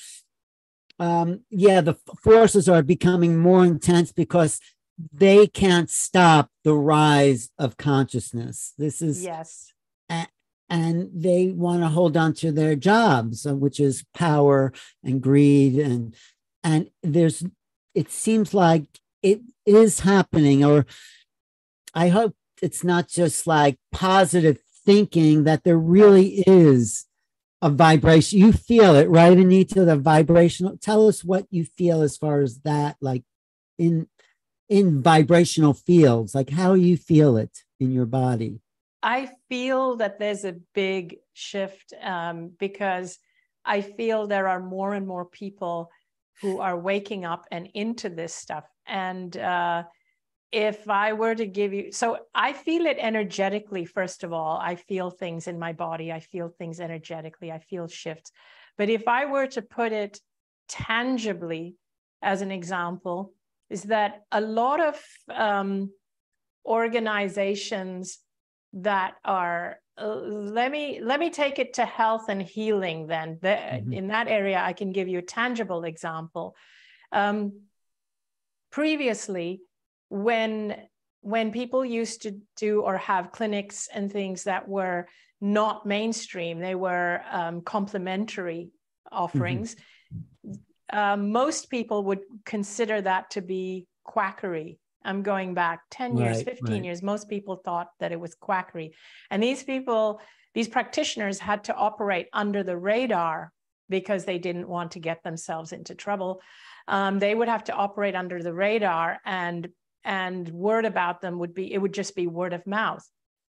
um, yeah, the forces are becoming more intense because they can't stop the rise of consciousness. This is, yes. and, and they want to hold on to their jobs, uh, which is power and greed. And, and there's, it seems like it is happening, or I hope it's not just like positive thinking, that there really is a vibration. You feel it, right, Anita? The vibrational. Tell us what you feel as far as that, like in in vibrational fields. Like how you feel it in your body. I feel that there's a big shift um, because I feel there are more and more people who are waking up and into this stuff. And uh, if I were to give you, so I feel it energetically, first of all. I feel things in my body. I feel things energetically. I feel shifts. But if I were to put it tangibly as an example, is that a lot of um, organizations that are, uh, let me let me take it to health and healing then. The, mm-hmm. In that area, I can give you a tangible example. Um, previously, when when people used to do or have clinics and things that were not mainstream, they were um, complementary offerings, mm-hmm. uh, most people would consider that to be quackery. I'm going back ten years, right, fifteen right. years. Most people thought that it was quackery. And these people, these practitioners had to operate under the radar because they didn't want to get themselves into trouble. Um, they would have to operate under the radar, and, and word about them would be, it would just be word of mouth.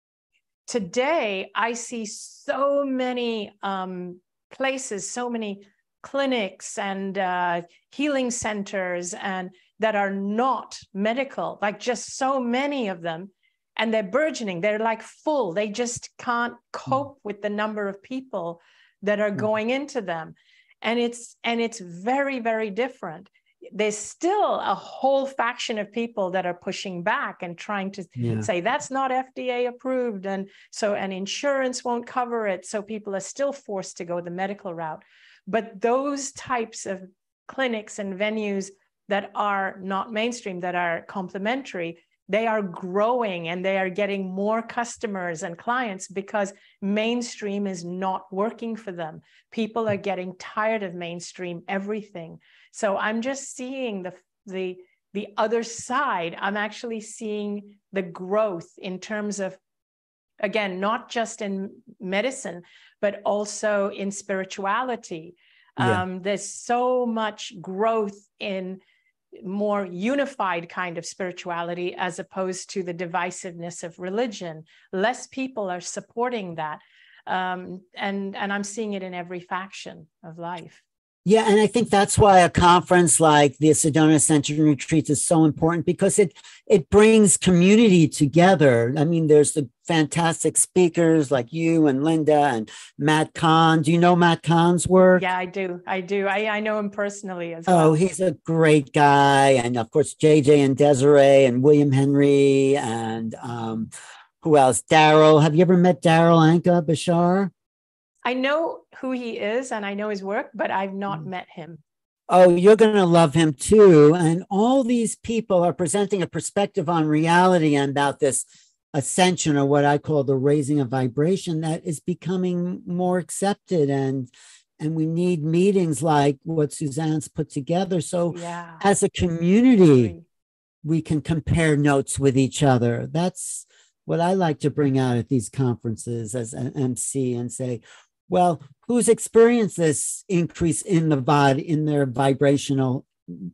Today, I see so many um, places, so many clinics and uh, healing centers and that are not medical, like just so many of them, and they're burgeoning. They're like full. They just can't cope with the number of people that are going into them. And it's, and it's very, very different. There's still a whole faction of people that are pushing back and trying to yeah. say that's not F D A approved. And so, and insurance won't cover it. So people are still forced to go the medical route. But those types of clinics and venues that are not mainstream, that are complementary, they are growing and they are getting more customers and clients because mainstream is not working for them. People are getting tired of mainstream everything. So I'm just seeing the, the, the other side. I'm actually seeing the growth in terms of, again, not just in medicine, but also in spirituality. Yeah. Um, there's so much growth in more unified kind of spirituality as opposed to the divisiveness of religion. Less people are supporting that. Um, and, and I'm seeing it in every faction of life. Yeah, and I think that's why a conference like the Sedona Ascension Retreats is so important, because it it brings community together. I mean, there's the fantastic speakers like you and Linda and Matt Kahn. Do you know Matt Kahn's work? Yeah, I do. I do. I, I know him personally as well. Oh, he's a great guy. And of course, J J and Desiree and William Henry and um, who else? Daryl. Have you ever met Daryl Anka Bashar? I know who he is and I know his work, but I've not met him. Oh, you're going to love him too. And all these people are presenting a perspective on reality and about this ascension, or what I call the raising of vibration, that is becoming more accepted. And, and we need meetings like what Suzanne's put together. So yeah. as a community, we can compare notes with each other. That's what I like to bring out at these conferences as an M C and say, well, who's experienced this increase in the body, in their vibrational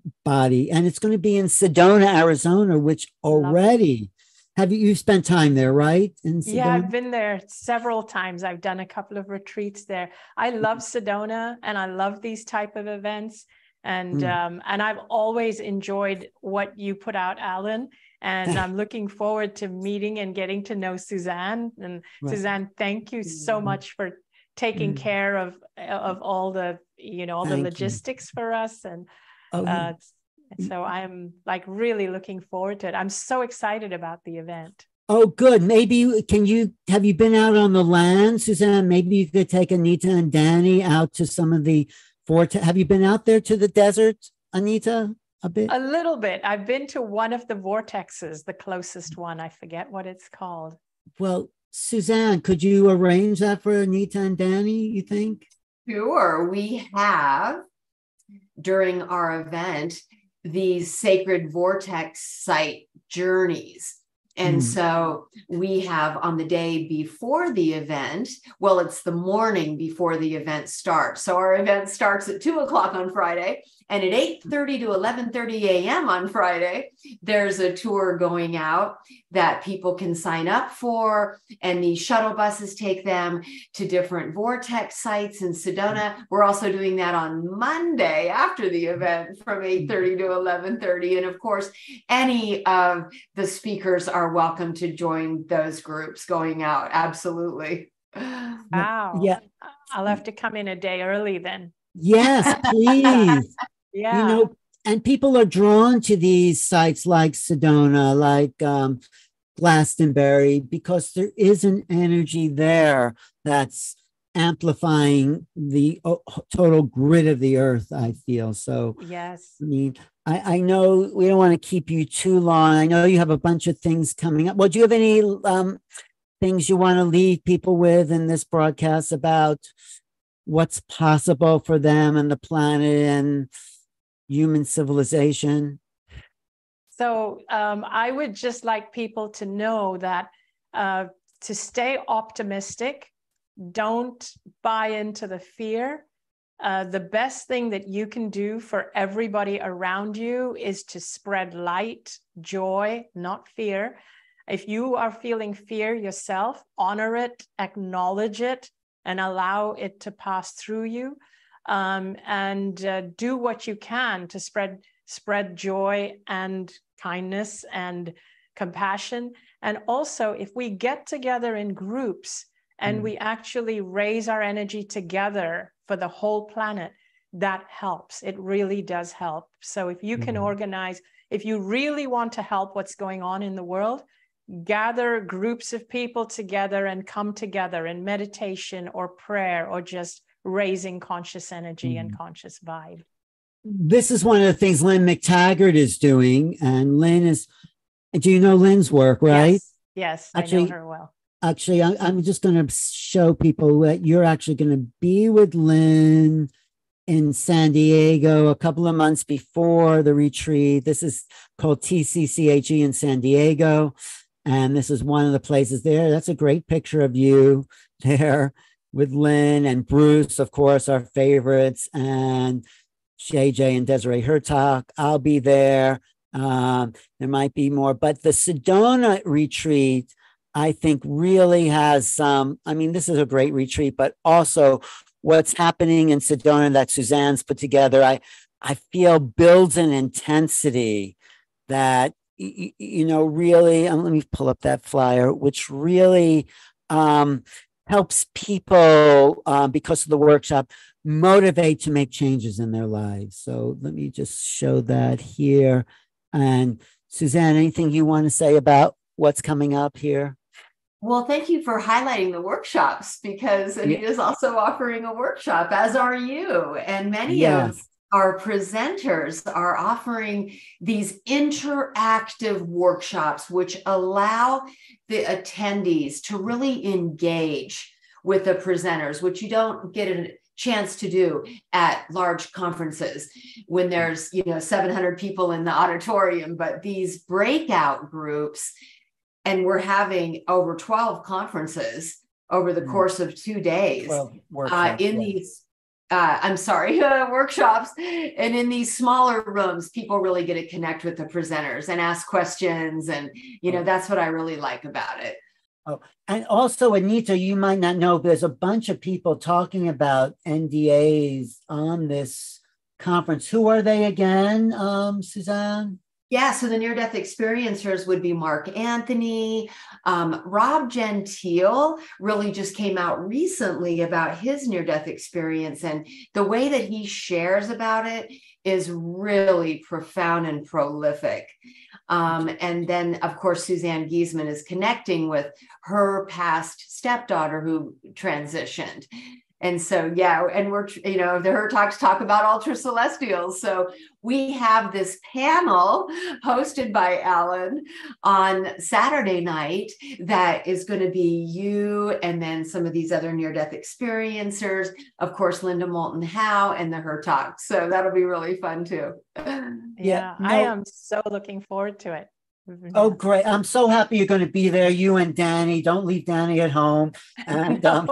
body? And it's going to be in Sedona, Arizona, which already, have you, you spent time there, right? In Sedona? Yeah, I've been there several times. I've done a couple of retreats there. I love Sedona and I love these type of events. And, mm. um, and I've always enjoyed what you put out, Alan. And I'm looking forward to meeting and getting to know Suzanne. And right. Suzanne, thank you so much for taking mm. care of of all the, you know, all thank the logistics you. For us. And oh, uh, so I'm like really looking forward to it. I'm so excited about the event. Oh, good. Maybe can you, have you been out on the land, Suzanne? Maybe you could take Anita and Danny out to some of the fort. Have you been out there to the desert, Anita? A bit? A little bit. I've been to one of the vortexes, the closest one. I forget what it's called. Well, Suzanne, could you arrange that for Anita and Danny, you think? Sure. We have, during our event, these sacred vortex site journeys. And mm. so we have on the day before the event, well, it's the morning before the event starts. So our event starts at two o'clock on Friday, and at eight thirty to eleven thirty a.m. on Friday, there's a tour going out that people can sign up for. And these shuttle buses take them to different vortex sites in Sedona. We're also doing that on Monday after the event from eight thirty to eleven thirty. And of course, any of the speakers are welcome to join those groups going out. Absolutely. Wow. Yeah. I'll have to come in a day early then. Yes, please. Yeah. You know, and people are drawn to these sites like Sedona, like um, Glastonbury, because there is an energy there that's amplifying the uh, total grid of the earth, I feel. So, yes. I mean, I, I know we don't want to keep you too long. I know you have a bunch of things coming up. Well, do you have any um, things you want to leave people with in this broadcast about what's possible for them and the planet and human civilization? So um, I would just like people to know that uh, to stay optimistic, don't buy into the fear. Uh, the best thing that you can do for everybody around you is to spread light, joy, not fear. If you are feeling fear yourself, honor it, acknowledge it, and allow it to pass through you. Um, and uh, do what you can to spread spread joy and kindness and compassion. And also, if we get together in groups and mm. we actually raise our energy together for the whole planet, that helps. It really does help. So if you can mm. organize, if you really want to help what's going on in the world, gather groups of people together and come together in meditation or prayer or just raising conscious energy mm. and conscious vibe. This is one of the things Lynn McTaggart is doing. And Lynn is, do you know Lynn's work, right? Yes, yes, actually, I know her well. Actually, I, I'm just going to show people that you're actually going to be with Lynn in San Diego a couple of months before the retreat. This is called T C C H E in San Diego. And this is one of the places there. That's a great picture of you there with Lynn and Bruce, of course, our favorites, and J J and Desiree Hertog. I'll be there. Um, there might be more, but the Sedona retreat, I think, really has some, I mean, this is a great retreat, but also what's happening in Sedona that Suzanne's put together, I, I feel builds an intensity that, you, you know, really, um, let me pull up that flyer, which really um, helps people uh, because of the workshop motivate to make changes in their lives. So let me just show that here. And Suzanne, anything you want to say about what's coming up here? Well, thank you for highlighting the workshops, because Anita's yeah. also offering a workshop, as are you. And many yes. of our presenters are offering these interactive workshops, which allow the attendees to really engage with the presenters, which you don't get a chance to do at large conferences when there's, you know, seven hundred people in the auditorium. But these breakout groups, and we're having over twelve conferences over the course of two days uh, in yeah. these, uh, I'm sorry, uh, workshops. And in these smaller rooms, people really get to connect with the presenters and ask questions. And, you know, that's what I really like about it. Oh, and also, Anita, you might not know, there's a bunch of people talking about N D As on this conference. Who are they again, um, Suzanne? Yeah, so the near-death experiencers would be Mark Anthony. Um, Rob Gentile really just came out recently about his near-death experience, and the way that he shares about it is really profound and prolific. Um, and then, of course, Suzanne Giesemann is connecting with her past stepdaughter who transitioned. And so, yeah, and we're, you know, the Her Talks talk about ultra celestials. So we have this panel hosted by Alan on Saturday night that is going to be you and then some of these other near-death experiencers, of course, Linda Moulton Howe and the Her Talks. So that'll be really fun too. Yeah, Yeah, no. I am so looking forward to it. Oh, great. I'm so happy you're going to be there. You and Danny. Don't leave Danny at home. And um,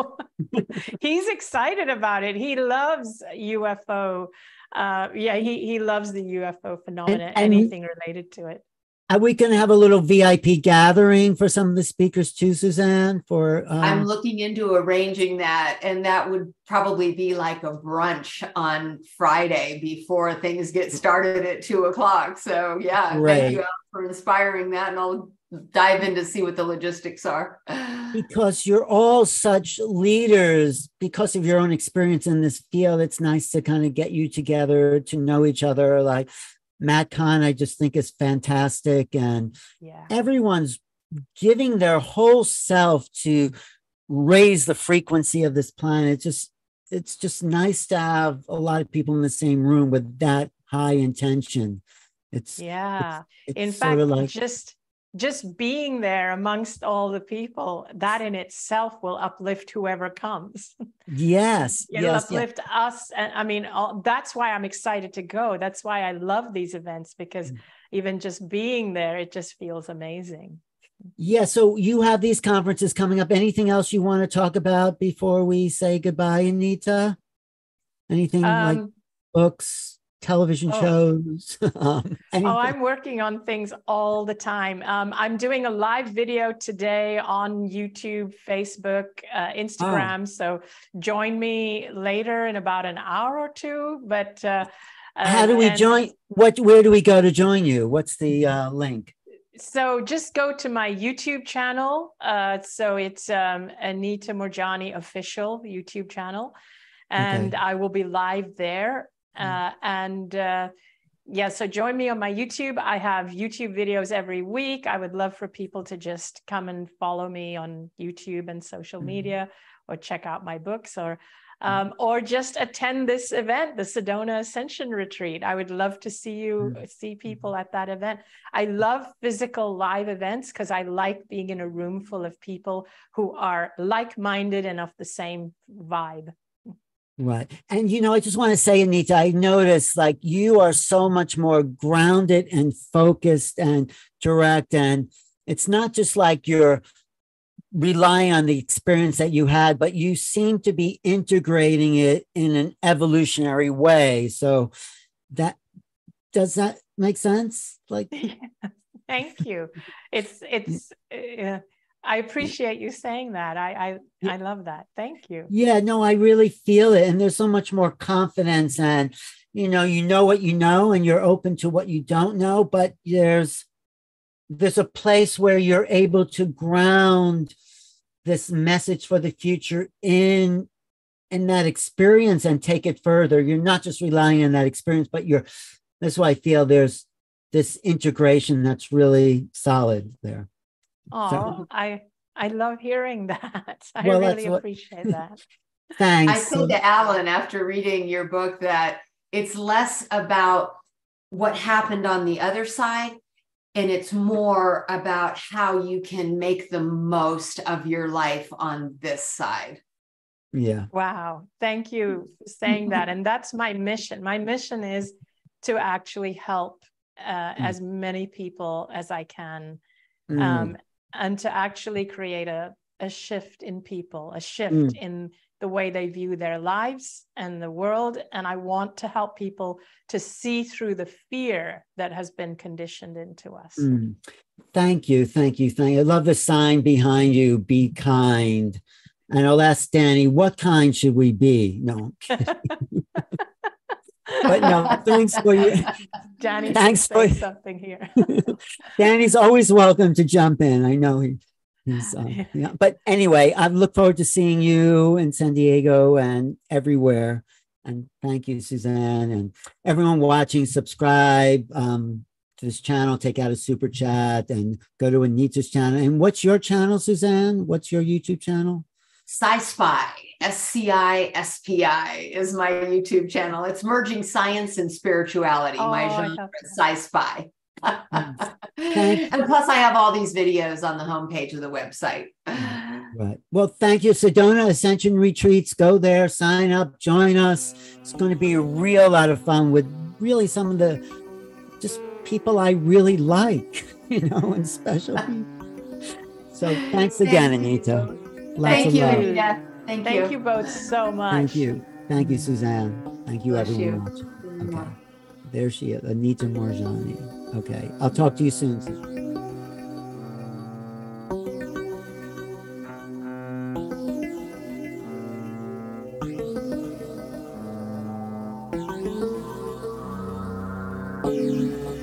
he's excited about it. He loves U F O. Uh, yeah, he, he loves the U F O phenomenon, and, and anything related to it. Are we going to have a little V I P gathering for some of the speakers too, Suzanne? For um... I'm looking into arranging that, and that would probably be like a brunch on Friday before things get started at two o'clock. So yeah, Great. Thank you, Al, for inspiring that, and I'll dive in to see what the logistics are. Because you're all such leaders, because of your own experience in this field, it's nice to kind of get you together to know each other. Like Matt Kahn, I just think is fantastic. And yeah. everyone's giving their whole self to raise the frequency of this planet. It's just, it's just nice to have a lot of people in the same room with that high intention. It's yeah. It's, it's in sort fact, of like, just just being there amongst all the people, that in itself will uplift whoever comes. Yes, It'll yes, uplift yes. us. And I mean, all, that's why I'm excited to go. That's why I love these events, because mm. even just being there, it just feels amazing. Yeah, so you have these conferences coming up. Anything else you want to talk about before we say goodbye, Anita? Anything um, like books? Television oh. shows. um, oh, I'm working on things all the time. Um, I'm doing a live video today on YouTube, Facebook, uh, Instagram. Oh. So join me later in about an hour or two. But uh, how do we and, join? What? Where do we go to join you? What's the uh, link? So just go to my YouTube channel. Uh, so it's um, Anita Moorjani Official YouTube channel, and okay. I will be live there. Uh, and uh, yeah, so join me on my YouTube. I have YouTube videos every week. I would love for people to just come and follow me on YouTube and social mm-hmm. media, or check out my books, or um, or just attend this event, the Sedona Ascension Retreat. I would love to see you, mm-hmm. see people at that event. I love physical live events because I like being in a room full of people who are like-minded and of the same vibe. Right. And, you know, I just want to say, Anita, I noticed like you are so much more grounded and focused and direct. And it's not just like you're relying on the experience that you had, but you seem to be integrating it in an evolutionary way. So that, does that make sense? Like, yeah, thank you. It's, it's, uh, I appreciate you saying that. I, I I love that. Thank you. Yeah, no, I really feel it. And there's so much more confidence, and, you know, you know what you know, and you're open to what you don't know, but there's, there's a place where you're able to ground this message for the future in, in that experience and take it further. You're not just relying on that experience, but you're, that's why I feel there's this integration that's really solid there. Oh, so, I I love hearing that. I well, really what, appreciate that. Thanks. I said to Alan after reading your book that it's less about what happened on the other side, and it's more about how you can make the most of your life on this side. Yeah. Wow. Thank you for saying that. And that's my mission. My mission is to actually help uh, mm. as many people as I can. Mm. Um, and to actually create a, a shift in people, a shift mm. in the way they view their lives and the world. And I want to help people to see through the fear that has been conditioned into us. Mm. Thank you. Thank you. Thank you. I love the sign behind you, be kind. And I'll ask Danny, what kind should we be? No. But no, thanks for you. Danny, thanks for something here. Danny's always welcome to jump in. I know he, he's, uh, yeah. But anyway, I look forward to seeing you in San Diego and everywhere. And thank you, Suzanne, and everyone watching. Subscribe um, to this channel. Take out a super chat and go to Anita's channel. And what's your channel, Suzanne? What's your YouTube channel? Sci-Spy. S C I S P I is my YouTube channel. It's merging science and spirituality. Oh, my I genre have is to. sci-fi. Thank- And plus I have all these videos on the homepage of the website. Right. Well, thank you, Sedona Ascension Retreats. Go there, sign up, join us. It's going to be a real lot of fun with really some of the just people I really like, you know, and special people. So thanks again, Thank Anita. you. Lots Thank of you, love. Anita. Thank, Thank you. you both so much. Thank you. Thank you, Suzanne. Thank you, Bless everyone you. watching. Okay. Mwah. There she is, Anita Morjani. Okay. I'll talk to you soon. Susan.